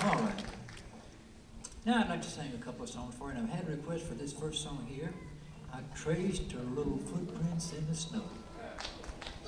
All right. Now I'd like to sing a couple of songs for you, and I've had a request for this first song here. I traced her little footprints in the snow.